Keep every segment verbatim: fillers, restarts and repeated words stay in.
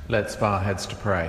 Let's bow our heads to pray.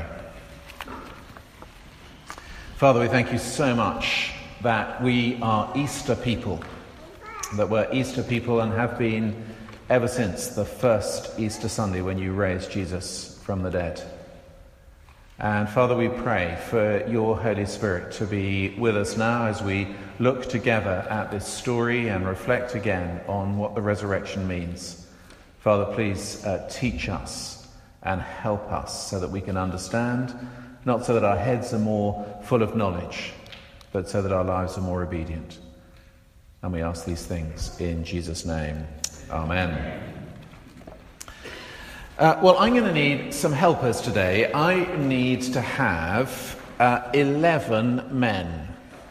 Father, we thank you so much that we are Easter people, that we're Easter people and have been ever since the first Easter Sunday when you raised Jesus from the dead. And Father, we pray for your Holy Spirit to be with us now as we look together at this story and reflect again on what the resurrection means. Father, please uh, teach us and help us so that we can understand, not so that our heads are more full of knowledge, but so that our lives are more obedient. And we ask these things in Jesus' name. Amen. Uh, well, I'm going to need some helpers today. I need to have uh, eleven men.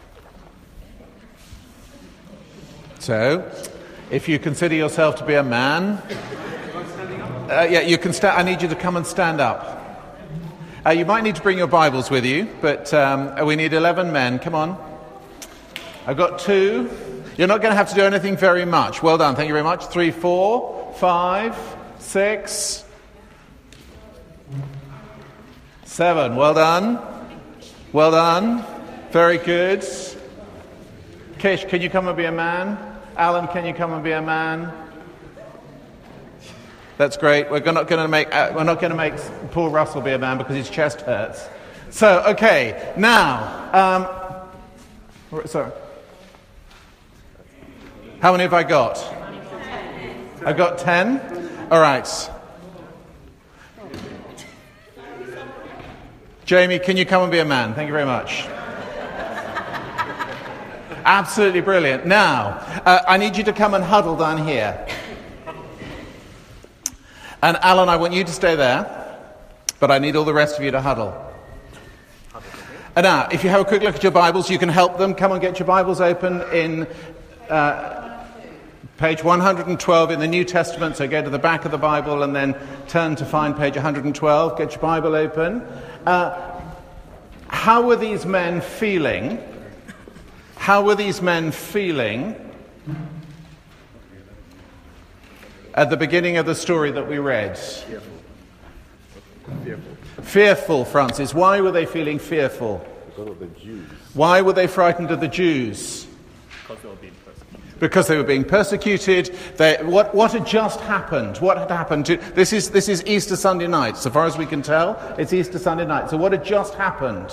So, if you consider yourself to be a man, uh, yeah, you can sta- I need you to come and stand up. Uh, you might need to bring your Bibles with you, but um, we need eleven men. Come on. I've got two. You're not going to have to do anything very much. Well done. Thank you very much. Three, four, five, six, seven. Well done. Well done. Very good. Kish, can you come and be a man? Alan, can you come and be a man? That's great. We're not going to make uh, we're not going to make Paul Russell be a man because his chest hurts. So, okay. Now, um, sorry. How many have I got? I've got ten. All right. Jamie, can you come and be a man? Thank you very much. Absolutely brilliant. Now, uh, I need you to come and huddle down here. And Alan, I want you to stay there, but I need all the rest of you to huddle. And now, if you have a quick look at your Bibles, you can help them. Come and get your Bibles open in uh, page one hundred twelve in the New Testament. So go to the back of the Bible and then turn to find page one hundred twelve. Get your Bible open. Uh, how were these men feeling? How were these men feeling at the beginning of the story that we read? Fearful. Fearful. Fearful, Francis. Why were they feeling fearful? Because of the Jews. Why were they frightened of the Jews? Because they were being persecuted. Because they were being persecuted. They, what, what had just happened? What had happened? To, this is this is Easter Sunday night. So far as we can tell, it's Easter Sunday night. So what had just happened?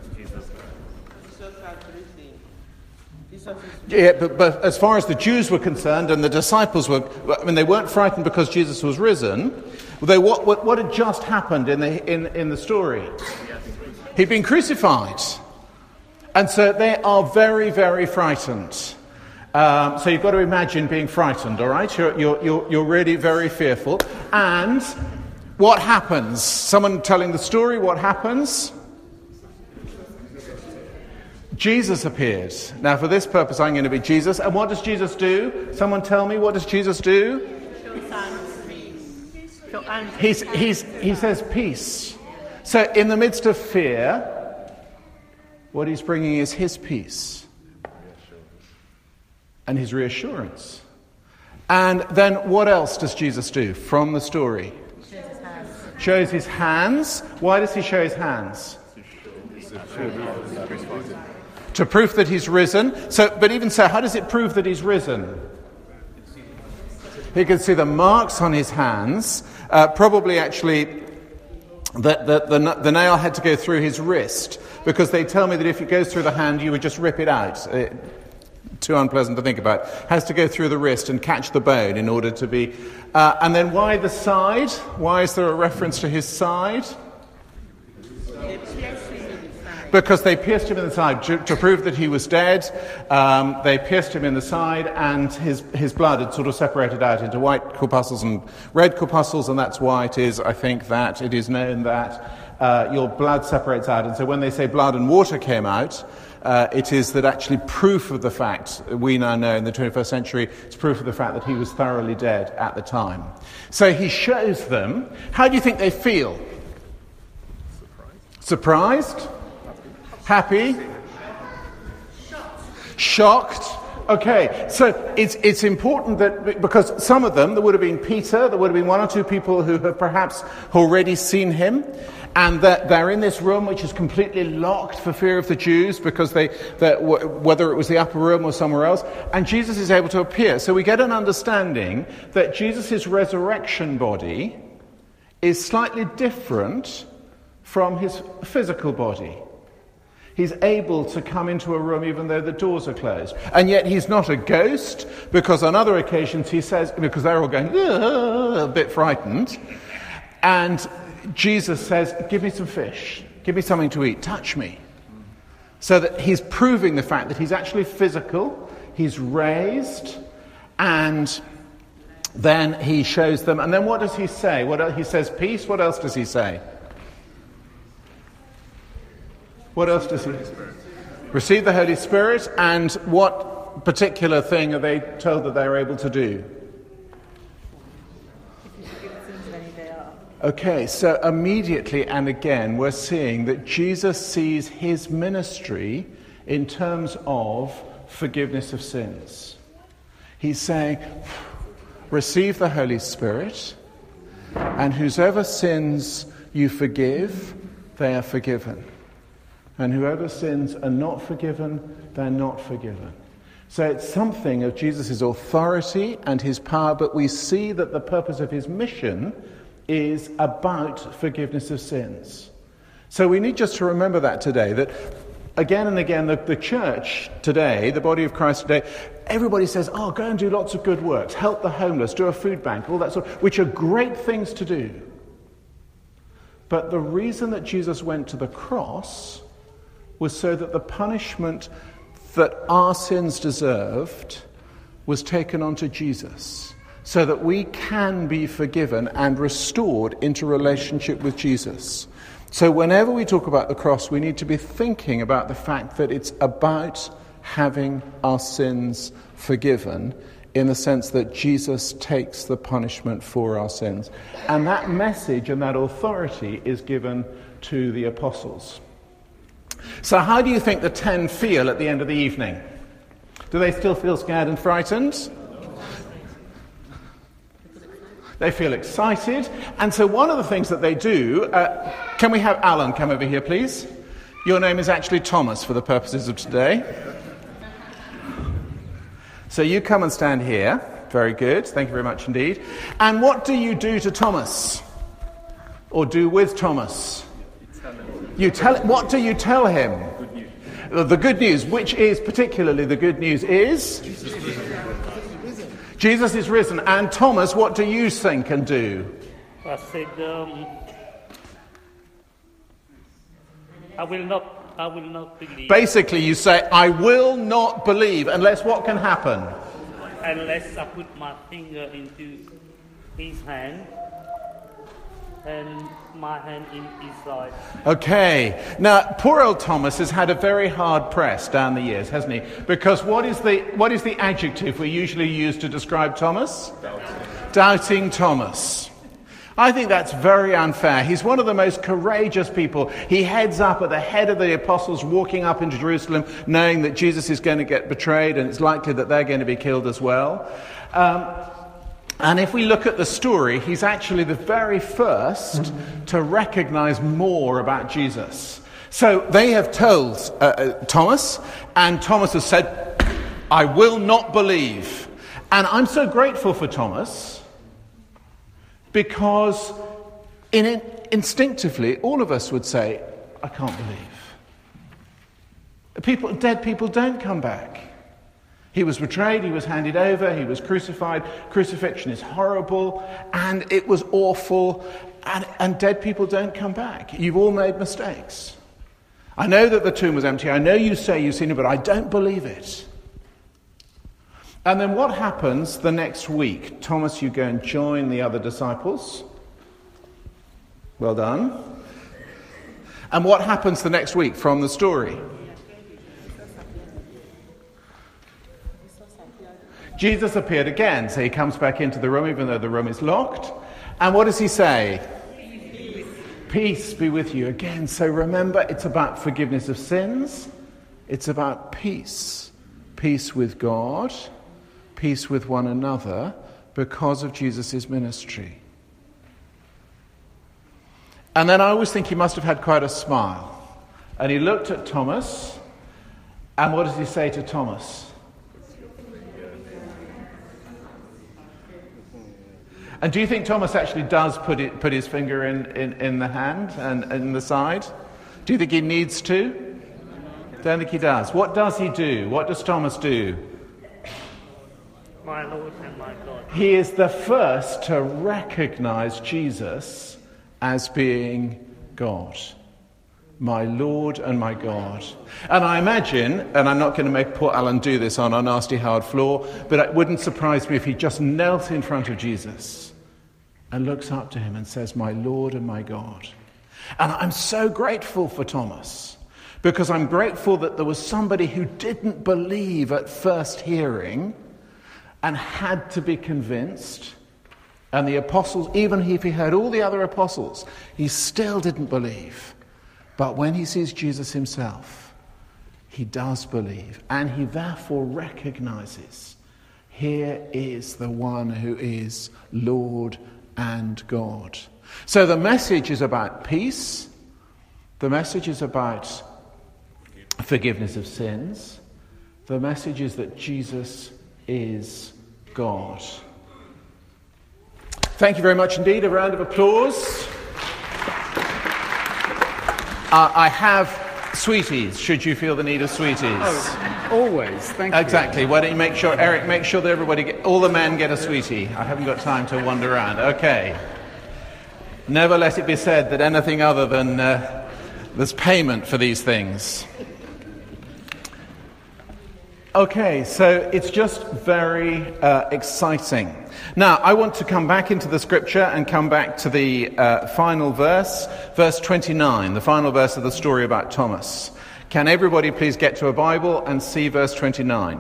Yeah, but, but as far as the Jews were concerned and the disciples were, I mean, they weren't frightened because Jesus was risen. They, what, what, what had just happened in the, in, in the story? He'd been crucified. And so they are very, very frightened. Um, so you've got to imagine being frightened, all right? You're, you're, you're, you're really very fearful. And what happens? Someone telling the story, what happens? Jesus appeared. Now, for this purpose, I'm going to be Jesus. And what does Jesus do? Someone tell me, what does Jesus do? He's, he's, he says peace. So in the midst of fear, what he's bringing is his peace and his reassurance. And then what else does Jesus do from the story? Shows his hands. Why does he show his hands? To prove that he's risen. So, but even so, how does it prove that he's risen? He can see the marks on his hands. Uh, probably actually that the, the, the nail had to go through his wrist, because they tell me that if it goes through the hand, you would just rip it out. It, too unpleasant to think about. Has to go through the wrist and catch the bone in order to be... Uh, and then why the side? Why is there a reference to his side? Because they pierced him in the side to, to prove that he was dead. Um, they pierced him in the side, and his his blood had sort of separated out into white corpuscles and red corpuscles, and that's why it is, I think, that it is known that uh, your blood separates out. And so when they say blood and water came out, uh, it is that actually proof of the fact, we now know in the twenty-first century, it's proof of the fact that he was thoroughly dead at the time. So he shows them. How do you think they feel? Surprised? Surprised? Happy? Shocked. Shocked. Okay, so it's it's important that, because some of them, there would have been Peter, there would have been one or two people who have perhaps already seen him, and that they're in this room which is completely locked for fear of the Jews, because they, that whether it was the upper room or somewhere else, and Jesus is able to appear. So we get an understanding that Jesus' resurrection body is slightly different from his physical body. He's able to come into a room even though the doors are closed. And yet he's not a ghost, because on other occasions he says, because they're all going, a bit frightened, and Jesus says, give me some fish, give me something to eat, touch me. So that he's proving the fact that he's actually physical, he's raised, and then he shows them. And then what does he say? What else? He says peace. What else does he say? What else does he? Receive the Holy Spirit. And what particular thing are they told that they're able to do? Okay, so immediately and again we're seeing that Jesus sees his ministry in terms of forgiveness of sins. He's saying, receive the Holy Spirit, and whosoever sins you forgive, they are forgiven. And whoever sins are not forgiven, they're not forgiven. So it's something of Jesus' authority and his power, but we see that the purpose of his mission is about forgiveness of sins. So we need just to remember that today, that again and again the, the church today, the body of Christ today, everybody says, oh, go and do lots of good works, help the homeless, do a food bank, all that sort of, which are great things to do. But the reason that Jesus went to the cross was so that the punishment that our sins deserved was taken onto Jesus, so that we can be forgiven and restored into relationship with Jesus. So whenever we talk about the cross, we need to be thinking about the fact that it's about having our sins forgiven, in the sense that Jesus takes the punishment for our sins. And that message and that authority is given to the apostles. So how do you think the ten feel at the end of the evening? Do they still feel scared and frightened? They feel excited. And so one of the things that they do, uh, can we have Alan come over here, please? Your name is actually Thomas for the purposes of today. So you come and stand here. Very good. Thank you very much indeed. And what do you do to Thomas? Or do with Thomas? You tell. What do you tell him? Good news. The good news, which is particularly the good news, is Jesus is risen. Jesus is risen. And Thomas, what do you think and do? I said, um, I will not. I will not believe. Basically, you say, I will not believe unless what can happen? Unless I put my finger into his hand and my hand in his side. Okay. Now, poor old Thomas has had a very hard press down the years, hasn't he? Because what is the what is the adjective we usually use to describe Thomas? Doubting. Doubting Thomas. I think that's very unfair. He's one of the most courageous people. He heads up at the head of the apostles, walking up into Jerusalem, knowing that Jesus is going to get betrayed, and it's likely that they're going to be killed as well. Um, And if we look at the story, he's actually the very first to recognize more about Jesus. So they have told uh, uh, Thomas, and Thomas has said, I will not believe. And I'm so grateful for Thomas, because in it, instinctively, all of us would say, I can't believe. People, dead people don't come back. He was betrayed, he was handed over, he was crucified. Crucifixion is horrible, and it was awful, and, and dead people don't come back. You've all made mistakes. I know that the tomb was empty, I know you say you've seen it, but I don't believe it. And then what happens the next week? Thomas, you go and join the other disciples. Well done. And what happens the next week from the story? Jesus appeared again, so he comes back into the room even though the room is locked. And what does he say? Peace, Peace be with you. Again, so remember, it's about forgiveness of sins. It's about peace. peace with God, peace with one another, because of Jesus' ministry. And then I always think he must have had quite a smile. And he looked at Thomas, and what does he say to Thomas? And do you think Thomas actually does put it, put his finger in, in, in the hand and in the side? Do you think he needs to? Don't think he does. What does he do? What does Thomas do? My Lord and my God. He is the first to recognize Jesus as being God. My Lord and my God. And I imagine, and I'm not going to make poor Alan do this on our nasty hard floor, but it wouldn't surprise me if he just knelt in front of Jesus and looks up to him and says, my Lord and my God. And I'm so grateful for Thomas, because I'm grateful that there was somebody who didn't believe at first hearing and had to be convinced. And the apostles, even if he heard all the other apostles, he still didn't believe. But when he sees Jesus himself, he does believe. And he therefore recognizes, here is the one who is Lord and God. So the message is about peace. The message is about forgiveness of sins. The message is that Jesus is God. Thank you very much indeed. A round of applause. Uh, I have sweeties, should you feel the need of sweeties. Oh, always. Thank you. Exactly. Why don't you make sure, Eric, make sure that everybody, get, all the men get a sweetie. I haven't got time to wander around. Okay. Never let it be said that anything other than uh, there's payment for these things. Okay, so it's just very uh, exciting. Now, I want to come back into the scripture and come back to the uh, final verse, verse twenty-nine, the final verse of the story about Thomas. Can everybody please get to a Bible and see verse twenty-nine?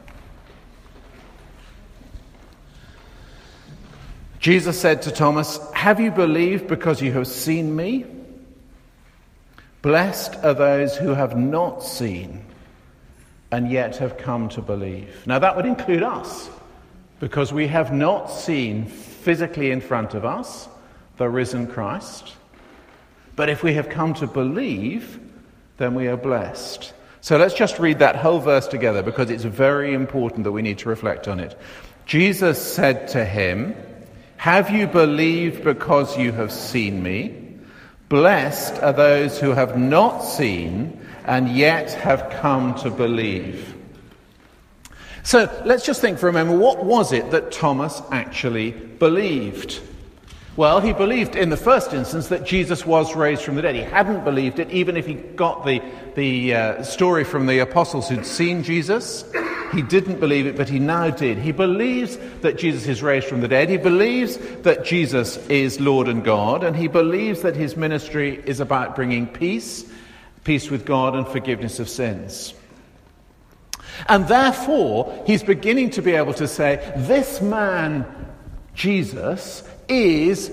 Jesus said to Thomas, have you believed because you have seen me? Blessed are those who have not seen and yet have come to believe. Now that would include us, because we have not seen physically in front of us the risen Christ. But if we have come to believe, then we are blessed. So let's just read that whole verse together, because it's very important that we need to reflect on it. Jesus said to him, have you believed because you have seen me? Blessed are those who have not seen and yet have come to believe. So let's just think for a moment, what was it that Thomas actually believed? Well, he believed in the first instance that Jesus was raised from the dead. He hadn't believed it, even if he got the, the uh, story from the apostles who'd seen Jesus. He didn't believe it, but he now did. He believes that Jesus is raised from the dead. He believes that Jesus is Lord and God, and he believes that his ministry is about bringing peace, peace with God and forgiveness of sins. And therefore, he's beginning to be able to say, this man, Jesus, is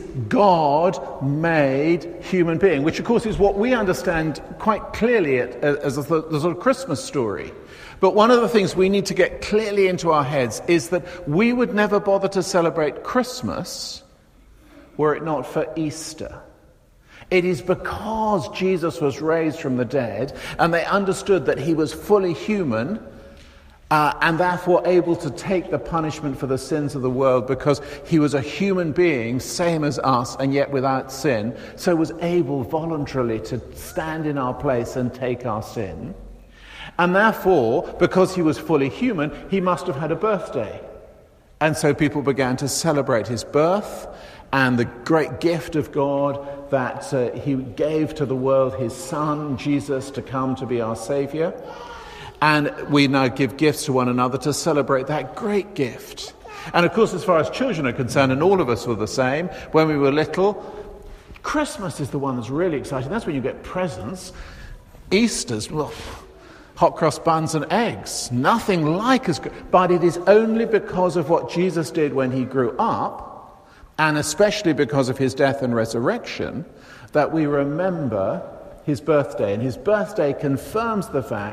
God-made human being, which of course is what we understand quite clearly as the sort of Christmas story. But one of the things we need to get clearly into our heads is that we would never bother to celebrate Christmas were it not for Easter. It is because Jesus was raised from the dead and they understood that he was fully human uh, and therefore able to take the punishment for the sins of the world, because he was a human being, same as us, and yet without sin, so was able voluntarily to stand in our place and take our sin. And therefore, because he was fully human, he must have had a birthday. And so people began to celebrate his birth and the great gift of God that uh, he gave to the world, his son, Jesus, to come to be our Saviour. And we now give gifts to one another to celebrate that great gift. And of course, as far as children are concerned, and all of us were the same, when we were little, Christmas is the one that's really exciting. That's when you get presents. Easter's, well, hot cross buns and eggs. Nothing like as good. But it is only because of what Jesus did when he grew up, and especially because of his death and resurrection, that we remember his birthday. And his birthday confirms the fact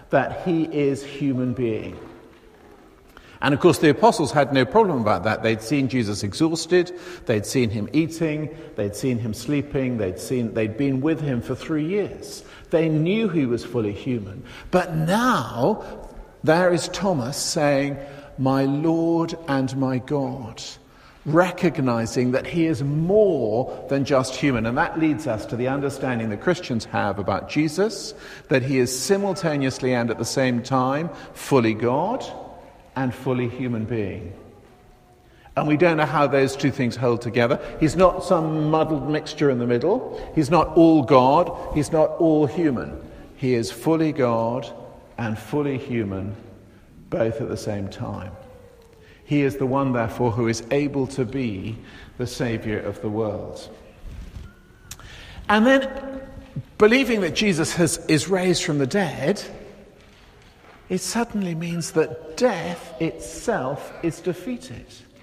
that he is human being. And of course the apostles had no problem about that. They'd seen Jesus exhausted, they'd seen him eating, they'd seen him sleeping, they'd seen they'd been with him for three years. They knew he was fully human. But now there is Thomas saying, "My Lord and my God," recognizing that he is more than just human. And that leads us to the understanding that Christians have about Jesus, that he is simultaneously and at the same time fully God and fully human being. And we don't know how those two things hold together. He's not some muddled mixture in the middle. He's not all God. He's not all human. He is fully God and fully human, both at the same time. He is the one, therefore, who is able to be the Saviour of the world. And then, believing that Jesus has, is raised from the dead, it suddenly means that death itself is defeated.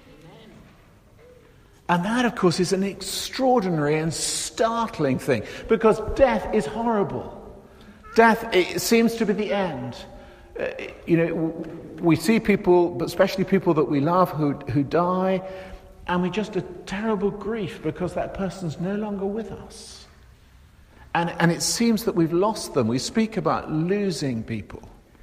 And that, of course, is an extraordinary and startling thing, because death is horrible. Death, it seems to be the end. Uh, you know, we see people, but especially people that we love, who who die, and we just a terrible grief because that person's no longer with us. And and it seems that we've lost them. We speak about losing people.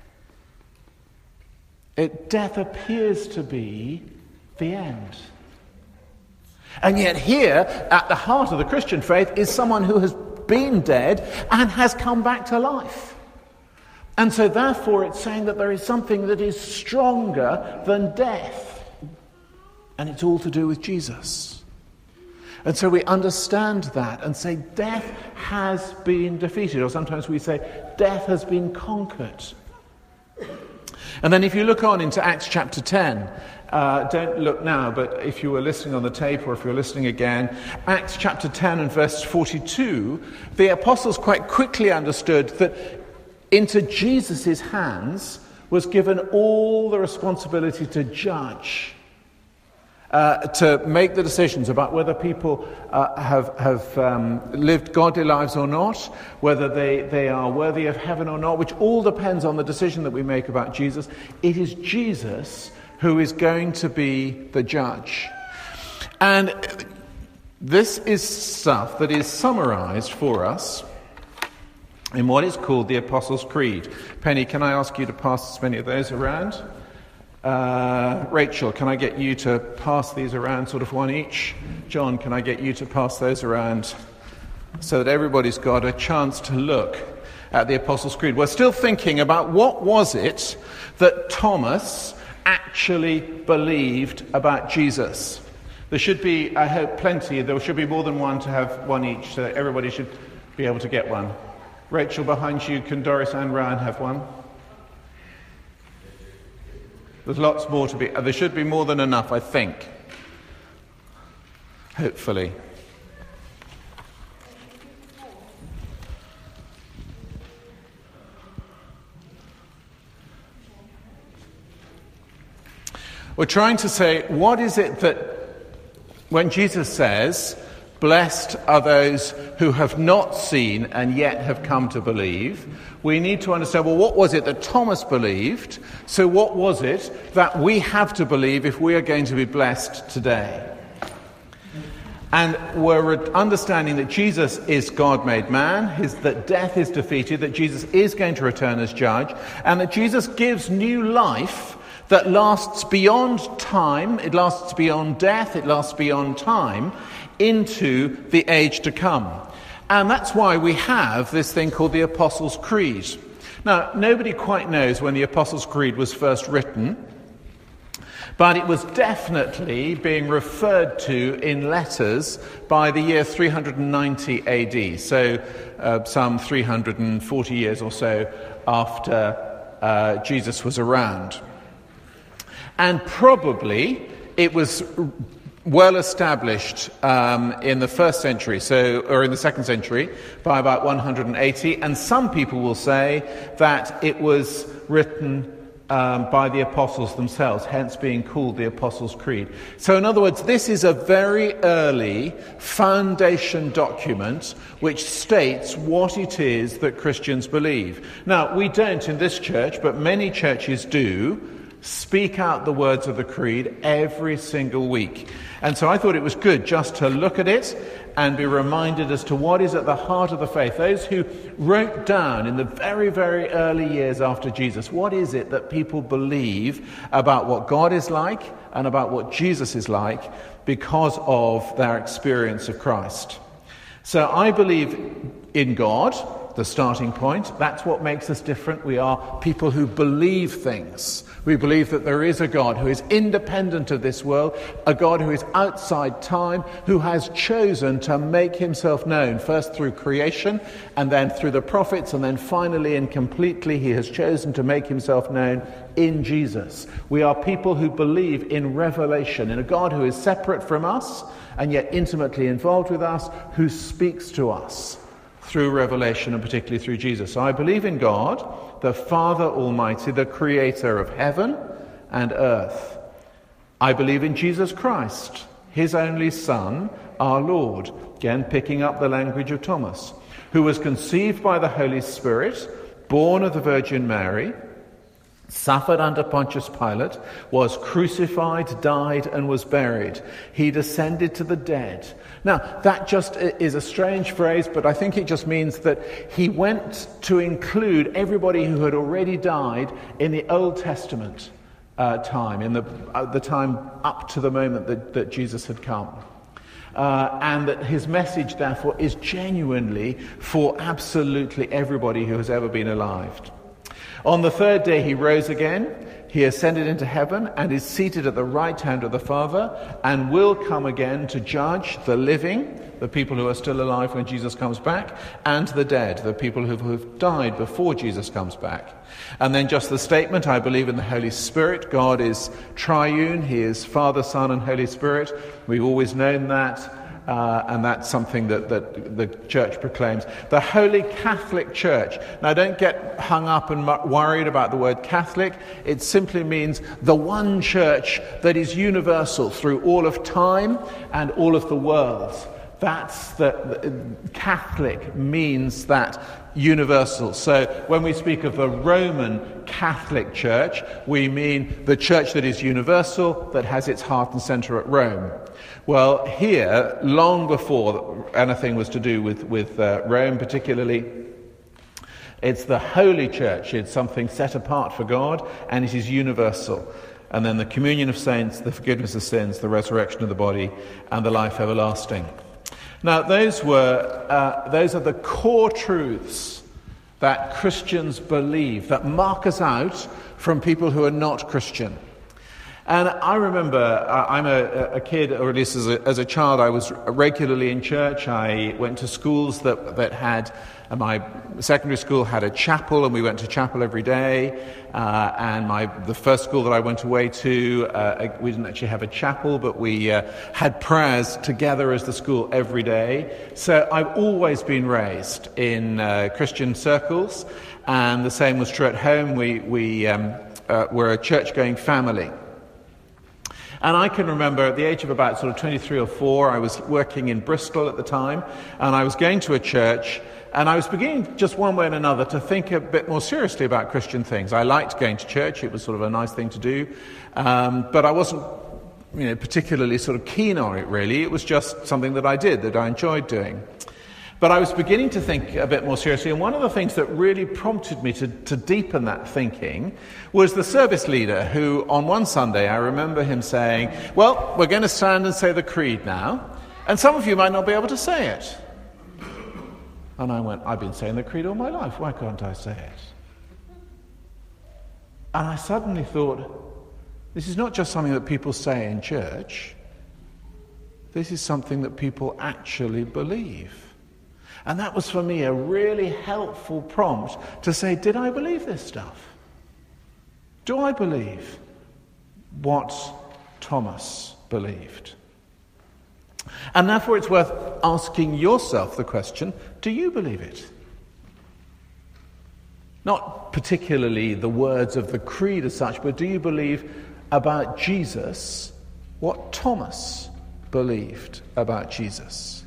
It, death appears to be the end. And yet here, at the heart of the Christian faith, is someone who has been dead and has come back to life. And so therefore it's saying that there is something that is stronger than death. And it's all to do with Jesus. And so we understand that and say death has been defeated. Or sometimes we say death has been conquered. And then if you look on into Acts chapter ten, uh, don't look now, but if you were listening on the tape or if you're listening again, Acts chapter ten and verse forty-two, the apostles quite quickly understood that into Jesus' hands was given all the responsibility to judge, uh, to make the decisions about whether people uh, have, have um, lived godly lives or not, whether they, they are worthy of heaven or not, which all depends on the decision that we make about Jesus. It is Jesus who is going to be the judge. And this is stuff that is summarized for us in what is called the Apostles' Creed. Penny, can I ask you to pass as many of those around? Uh, Rachel, can I get you to pass these around, sort of one each? John, can I get you to pass those around so that everybody's got a chance to look at the Apostles' Creed? We're still thinking about what was it that Thomas actually believed about Jesus. There should be, I hope, plenty. There should be more than one to have one each, so that everybody should be able to get one. Rachel, behind you, can Doris and Ryan have one? There's lots more to be. There should be more than enough, I think. Hopefully. We're trying to say, what is it that, when Jesus says, "Blessed are those who have not seen and yet have come to believe," we need to understand, well, what was it that Thomas believed? So what was it that we have to believe if we are going to be blessed today? And we're understanding that Jesus is God made man, his, that death is defeated, that Jesus is going to return as judge, and that Jesus gives new life that lasts beyond time, it lasts beyond death, it lasts beyond time, into the age to come. And that's why we have this thing called the Apostles' Creed. Now, nobody quite knows when the Apostles' Creed was first written, but it was definitely being referred to in letters by the year three hundred ninety A D, so uh, some three hundred forty years or so after uh, Jesus was around. And probably it was well established um, in the first century, so or in the second century, by about one hundred eighty. And some people will say that it was written um, by the apostles themselves, hence being called the Apostles' Creed. So in other words, this is a very early foundation document which states what it is that Christians believe. Now, we don't in this church, but many churches do, speak out the words of the creed every single week. And so I thought it was good just to look at it and be reminded as to what is at the heart of the faith. Those who wrote down in the very, very early years after Jesus, what is it that people believe about what God is like and about what Jesus is like because of their experience of Christ. So I believe in God, the starting point. That's what makes us different. We are people who believe things. We believe that there is a God who is independent of this world, a God who is outside time, who has chosen to make himself known, first through creation, and then through the prophets, and then finally and completely he has chosen to make himself known in Jesus. We are people who believe in revelation, in a God who is separate from us, and yet intimately involved with us, who speaks to us through revelation, and particularly through Jesus. So I believe in God, the Father Almighty, the creator of heaven and earth. I believe in Jesus Christ, his only Son, our Lord, again picking up the language of Thomas, who was conceived by the Holy Spirit, born of the Virgin Mary, suffered under Pontius Pilate, was crucified, died, and was buried. He descended to the dead. Now, that just is a strange phrase, but I think it just means that he went to include everybody who had already died in the Old Testament uh, time, in the, uh, the time up to the moment that, that Jesus had come. Uh, and that his message, therefore, is genuinely for absolutely everybody who has ever been alive. On the third day he rose again, he ascended into heaven and is seated at the right hand of the Father and will come again to judge the living, the people who are still alive when Jesus comes back, and the dead, the people who have died before Jesus comes back. And then just the statement, I believe in the Holy Spirit. God is triune, he is Father, Son and Holy Spirit. We've always known that. Uh, and that's something that, that the church proclaims. The Holy Catholic Church. Now, don't get hung up and worried about the word Catholic. It simply means the one church that is universal through all of time and all of the world. That's the, the Catholic means that universal. So when we speak of the Roman Catholic Church, we mean the church that is universal, that has its heart and centre at Rome. Well, here, long before anything was to do with, with uh, Rome particularly, it's the Holy Church. It's something set apart for God, and it is universal. And then the communion of saints, the forgiveness of sins, the resurrection of the body, and the life everlasting. Now, those were uh, those are the core truths that Christians believe, that mark us out from people who are not Christian. And I remember, uh, I'm a, a kid, or at least as a, as a child, I was regularly in church. I went to schools that, that had, uh, my secondary school had a chapel, and we went to chapel every day. Uh, and my the first school that I went away to, uh, we didn't actually have a chapel, but we uh, had prayers together as the school every day. So I've always been raised in uh, Christian circles, and the same was true at home. We, we um, uh, were a church-going family. And I can remember at the age of about sort of twenty-three or four, I was working in Bristol at the time, and I was going to a church, and I was beginning just one way and another to think a bit more seriously about Christian things. I liked going to church, it was sort of a nice thing to do, um, but I wasn't you know, particularly sort of keen on it really. It was just something that I did, that I enjoyed doing. But I was beginning to think a bit more seriously, and one of the things that really prompted me to, to deepen that thinking was the service leader, who on one Sunday I remember him saying, well, we're going to stand and say the creed now, and some of you might not be able to say it. And I went, I've been saying the creed all my life, why can't I say it? And I suddenly thought, this is not just something that people say in church, this is something that people actually believe. And that was for me a really helpful prompt to say, did I believe this stuff? Do I believe what Thomas believed? And therefore it's worth asking yourself the question, do you believe it? Not particularly the words of the creed as such, but do you believe about Jesus what Thomas believed about Jesus?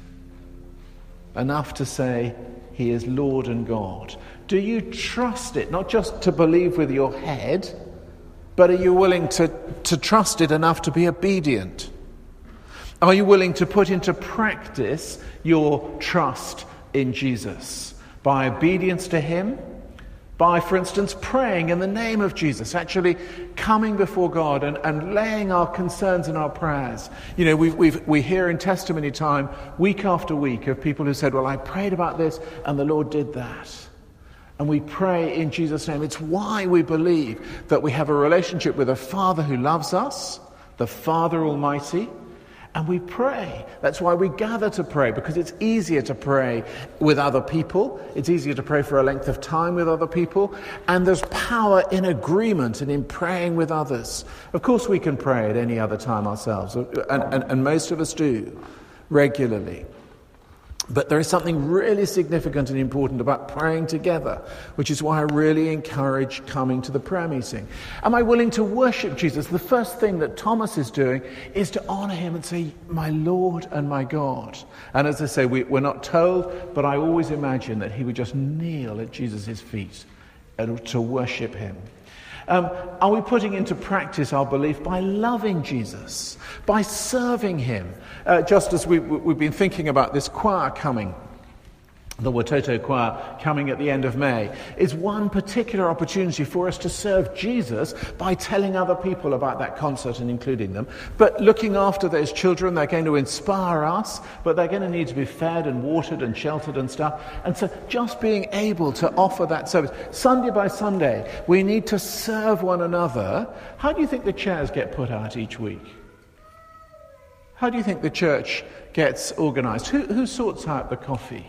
Enough to say he is Lord and God. Do you trust it, not just to believe with your head, but are you willing to, to trust it enough to be obedient? Are you willing to put into practice your trust in Jesus by obedience to him? By, for instance, praying in the name of Jesus, actually coming before God and, and laying our concerns and our prayers. You know, we we've, we hear in testimony time, week after week, of people who said, well, I prayed about this and the Lord did that. And we pray in Jesus' name. It's why we believe that we have a relationship with a Father who loves us, the Father Almighty, and we pray. That's why we gather to pray, because it's easier to pray with other people. It's easier to pray for a length of time with other people. And there's power in agreement and in praying with others. Of course, we can pray at any other time ourselves, and, and, and most of us do regularly. But there is something really significant and important about praying together, which is why I really encourage coming to the prayer meeting. Am I willing to worship Jesus? The first thing that Thomas is doing is to honour him and say, my Lord and my God. And as I say, we, we're not told, but I always imagine that he would just kneel at Jesus' feet to worship him. Um, are we putting into practice our belief by loving Jesus, by serving him? Uh, just as we, we've been thinking about this choir coming, the Watoto choir coming at the end of May, is one particular opportunity for us to serve Jesus by telling other people about that concert and including them. But looking after those children, they're going to inspire us, but they're going to need to be fed and watered and sheltered and stuff. And so just being able to offer that service, Sunday by Sunday, we need to serve one another. How do you think the chairs get put out each week? How do you think the church gets organised? Who, who sorts out the coffee?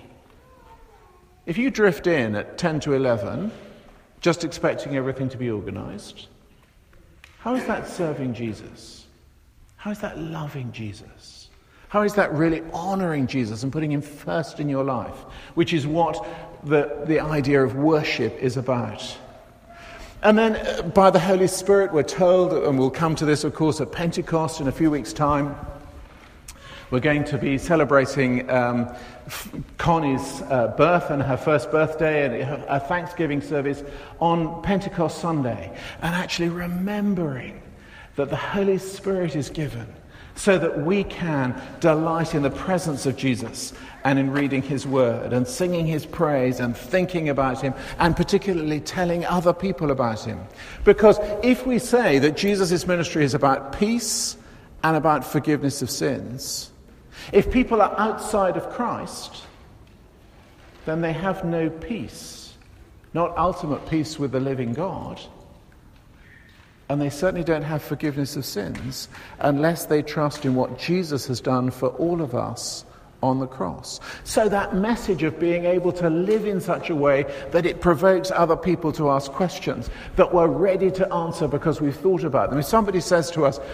If you drift in at ten to eleven, just expecting everything to be organised, how is that serving Jesus? How is that loving Jesus? How is that really honouring Jesus and putting him first in your life? Which is what the, the idea of worship is about. And then uh, by the Holy Spirit, we're told, and we'll come to this, of course, at Pentecost in a few weeks' time, we're going to be celebrating um, Connie's uh, birth and her first birthday and a Thanksgiving service on Pentecost Sunday, and actually remembering that the Holy Spirit is given so that we can delight in the presence of Jesus and in reading his word and singing his praise and thinking about him and particularly telling other people about him. Because if we say that Jesus' ministry is about peace and about forgiveness of sins, if people are outside of Christ, then they have no peace, not ultimate peace with the living God, and they certainly don't have forgiveness of sins unless they trust in what Jesus has done for all of us on the cross. So that message of being able to live in such a way that it provokes other people to ask questions that we're ready to answer because we've thought about them. If somebody says to us,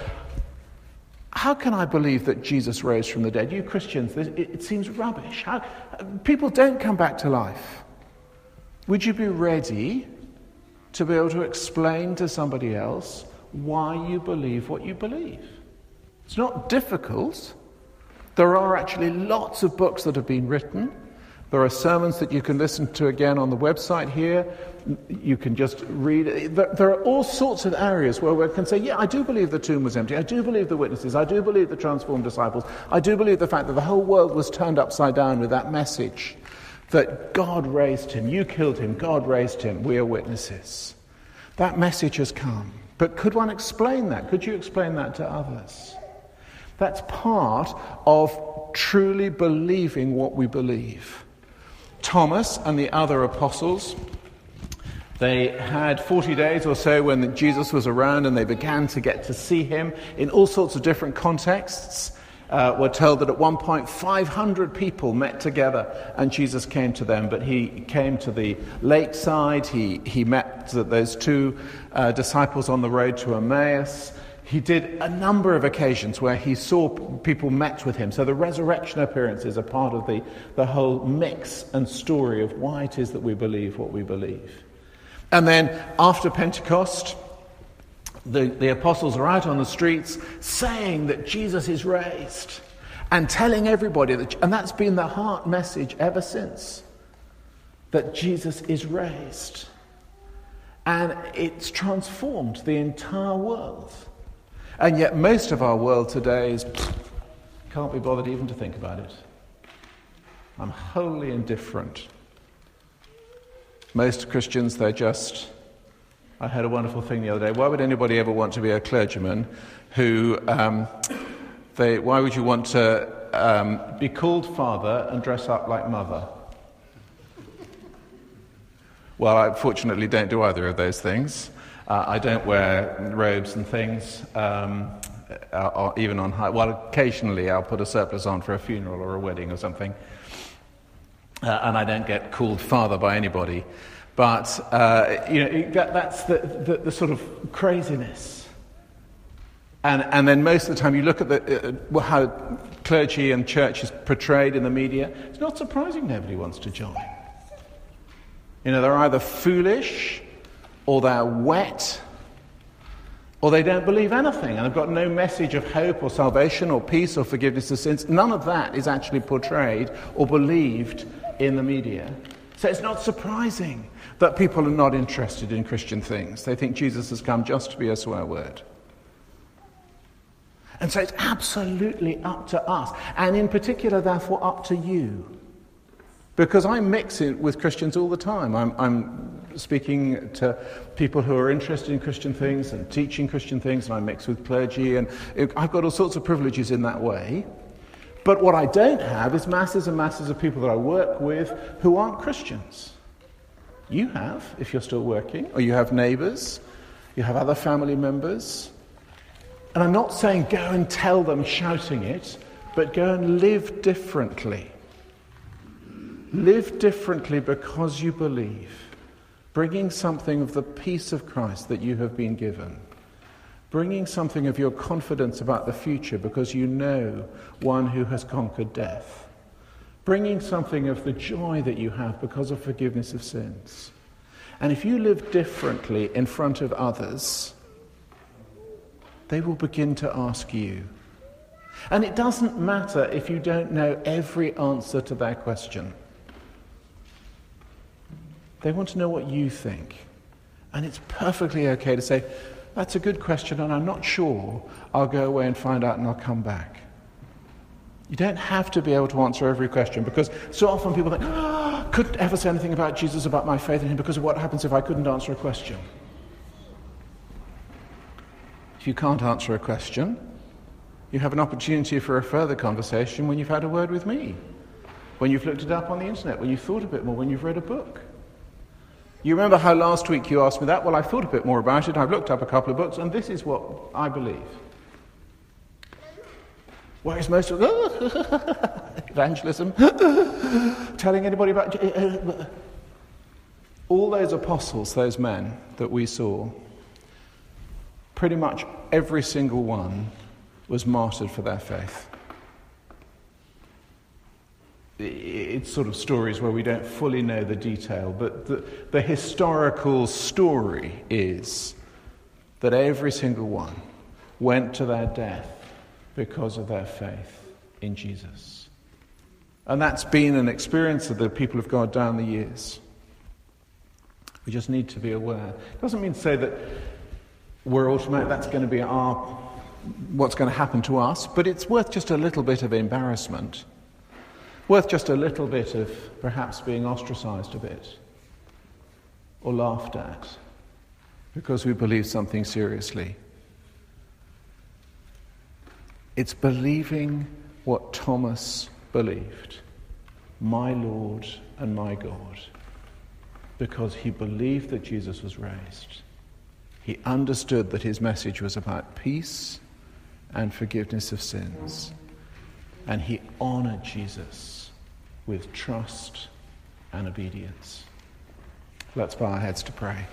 how can I believe that Jesus rose from the dead? You Christians, it, it seems rubbish. How, people don't come back to life. Would you be ready to be able to explain to somebody else why you believe what you believe? It's not difficult. There are actually lots of books that have been written. There are sermons that you can listen to again on the website here. You can just read. There are all sorts of areas where we can say, yeah, I do believe the tomb was empty. I do believe the witnesses. I do believe the transformed disciples. I do believe the fact that the whole world was turned upside down with that message that God raised him. You killed him. God raised him. We are witnesses. That message has come. But could one explain that? Could you explain that to others? That's part of truly believing what we believe. Thomas and the other apostles, they had forty days or so when Jesus was around and they began to get to see him in all sorts of different contexts. Uh, we're told that at one point five hundred people met together and Jesus came to them, but he came to the lakeside, he, he met those two uh, disciples on the road to Emmaus. He did a number of occasions where he saw people met with him. So the resurrection appearances are part of the, the whole mix and story of why it is that we believe what we believe. And then after Pentecost, the, the apostles are out on the streets saying that Jesus is raised and telling everybody that, and that's been the heart message ever since, that Jesus is raised. And it's transformed the entire world. And yet most of our world today is, pfft, can't be bothered even to think about it. I'm wholly indifferent. Most Christians, they're just... I heard a wonderful thing the other day. Why would anybody ever want to be a clergyman who... Um, they? Why would you want to um, be called father and dress up like mother? Well, I fortunately don't do either of those things. Uh, I don't wear robes and things, um, or even on high... Well, occasionally I'll put a surplice on for a funeral or a wedding or something. Uh, and I don't get called father by anybody. But, uh, you know, that, that's the, the, the sort of craziness. And, and then most of the time you look at the, uh, how clergy and church is portrayed in the media, it's not surprising nobody wants to join. You know, they're either foolish, or they're wet, or they don't believe anything, and they've got no message of hope or salvation or peace or forgiveness of sins. None of that is actually portrayed or believed in the media. So it's not surprising that people are not interested in Christian things. They think Jesus has come just to be a swear word. And so it's absolutely up to us, and in particular, therefore, up to you. Because I mix it with Christians all the time. I'm, I'm speaking to people who are interested in Christian things and teaching Christian things, and I mix with clergy, and I've got all sorts of privileges in that way. But what I don't have is masses and masses of people that I work with who aren't Christians. You have, if you're still working, or you have neighbours, you have other family members. And I'm not saying go and tell them shouting it, but go and live differently. Live differently because you believe, bringing something of the peace of Christ that you have been given, bringing something of your confidence about the future because you know one who has conquered death, bringing something of the joy that you have because of forgiveness of sins. And if you live differently in front of others, they will begin to ask you. And it doesn't matter if you don't know every answer to their question. They want to know what you think. And it's perfectly okay to say, that's a good question and I'm not sure. I'll go away and find out and I'll come back. You don't have to be able to answer every question, because so often people think, oh, couldn't ever say anything about Jesus, about my faith in him, because of what happens if I couldn't answer a question. If you can't answer a question, you have an opportunity for a further conversation when you've had a word with me, when you've looked it up on the internet, when you've thought a bit more, when you've read a book. You remember how last week you asked me that? Well, I've thought a bit more about it. I've looked up a couple of books, and this is what I believe. Whereas most of evangelism, telling anybody about... All those apostles, those men that we saw, pretty much every single one was martyred for their faith. It's sort of stories where we don't fully know the detail, but the, the historical story is that every single one went to their death because of their faith in Jesus. And that's been an experience of the people of God down the years. We just need to be aware. It doesn't mean to say that we're automatic, that's going to be our, what's going to happen to us, but it's worth just a little bit of embarrassment. Worth just a little bit of perhaps being ostracized a bit or laughed at because we believe something seriously. It's believing what Thomas believed, my Lord and my God, because he believed that Jesus was raised. He understood that his message was about peace and forgiveness of sins. And he honored Jesus with trust and obedience. Let's bow our heads to pray.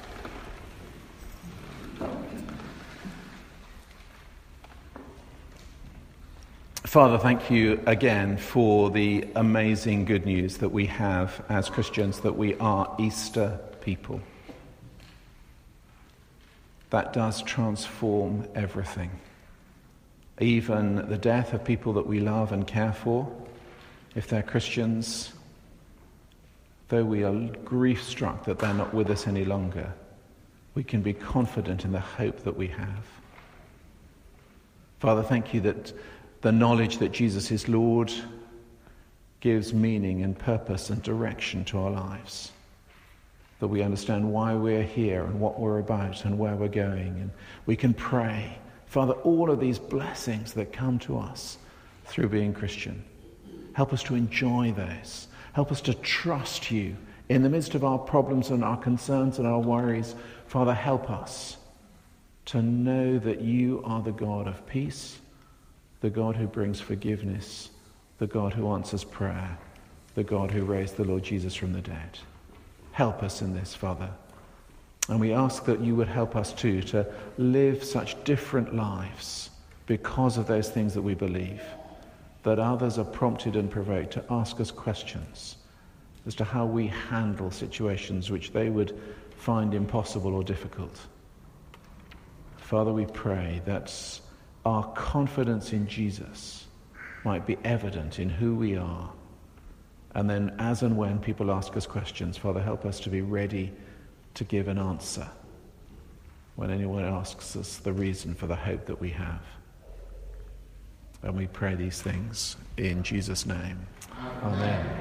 Father, thank you again for the amazing good news that we have as Christians, that we are Easter people. that does transform everything. Even the death of people that we love and care for, if they're Christians, though we are grief-struck that they're not with us any longer, we can be confident in the hope that we have. Father, thank you that the knowledge that Jesus is Lord gives meaning and purpose and direction to our lives. That we understand why we're here and what we're about and where we're going. And we can pray, Father, all of these blessings that come to us through being Christian. Help us to enjoy those. Help us to trust you in the midst of our problems and our concerns and our worries. Father, help us to know that you are the God of peace, the God who brings forgiveness, the God who answers prayer, the God who raised the Lord Jesus from the dead. Help us in this, Father. And we ask that you would help us too to live such different lives because of those things that we believe, that others are prompted and provoked to ask us questions as to how we handle situations which they would find impossible or difficult. Father, we pray that our confidence in Jesus might be evident in who we are. And then as and when people ask us questions, Father, help us to be ready to give an answer when anyone asks us the reason for the hope that we have. And we pray these things in Jesus' name. Amen.